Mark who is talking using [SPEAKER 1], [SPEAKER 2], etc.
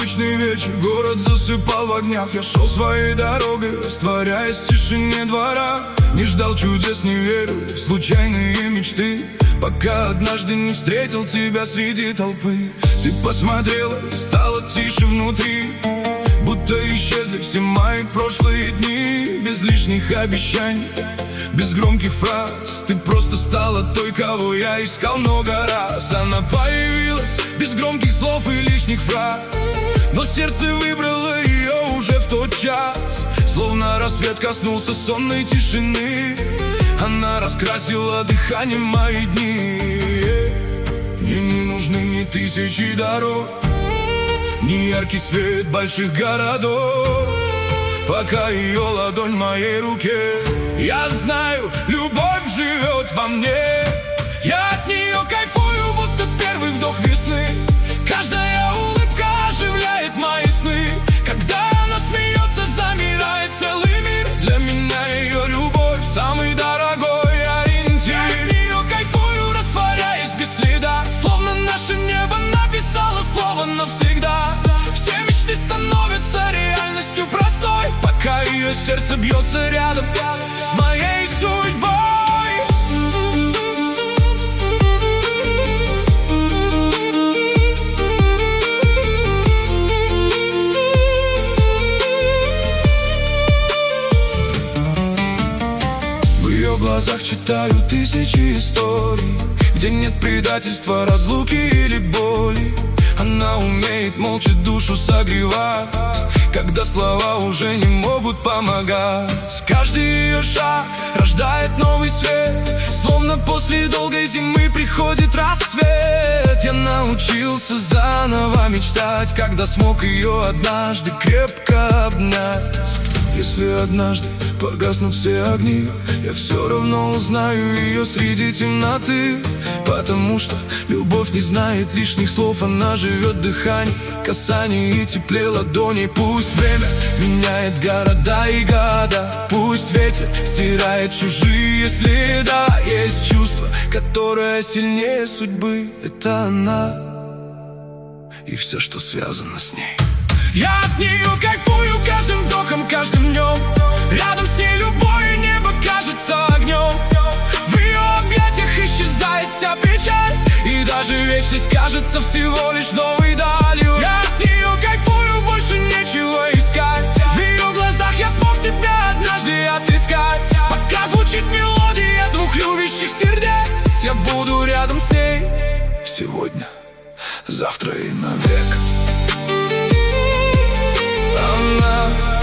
[SPEAKER 1] обычный вечер, город засыпал в огнях. Я шел своей дорогой, растворяясь в тишине двора. Не ждал чудес, не верил в случайные мечты, пока однажды не встретил тебя среди толпы. Ты посмотрела и стало тише внутри, будто исчезли все мои прошлые дни. Без лишних обещаний, без громких фраз, ты просто стала той, кого я искал много раз. Она появилась без громких слов и лишних фраз, но сердце выбрало ее уже в тот час. Словно рассвет коснулся сонной тишины, она раскрасила дыханием мои дни. Мне не нужны ни тысячи дорог, ни яркий свет больших городов, пока ее ладонь в моей руке. Я знаю, любовь живет во мне. Я от нее кайфую, будто первый вдох весны. Каждая улыбка оживляет мои сны. Когда она смеется, замирает целый мир. Для меня ее любовь самый дорогой ориентир. Я от нее кайфую, растворяясь без следа, словно наше небо написало слово навсегда. Все мечты становятся реальностью простой, пока ее сердце бьется рядом с моей судьбой. В ее глазах читаю тысячи историй, где нет предательства, разлуки или боли. Она умеет молча душу согревать, когда слова уже не могут помогать. Каждый ее шаг рождает новый свет, словно после долгой зимы приходит рассвет. Я научился заново мечтать, когда смог ее однажды крепко обнять. Если однажды погаснут все огни, я все равно узнаю ее среди темноты. Потому что любовь не знает лишних слов, она живет в дыхании, касании и тепле ладоней. Пусть время меняет города и года, пусть ветер стирает чужие следа. Есть чувство, которое сильнее судьбы, это она и все, что связано с ней. Я от нее кайфую каждым вдохом, каждым днем. Рядом с ней любое небо кажется огнем. В ее объятиях исчезает вся печаль, и даже вечность кажется всего лишь новой далью. Я от нее кайфую, больше нечего искать. В ее глазах я смог себя однажды отыскать. Пока звучит мелодия двух любящих сердец, я буду рядом с ней сегодня, завтра и навек. Она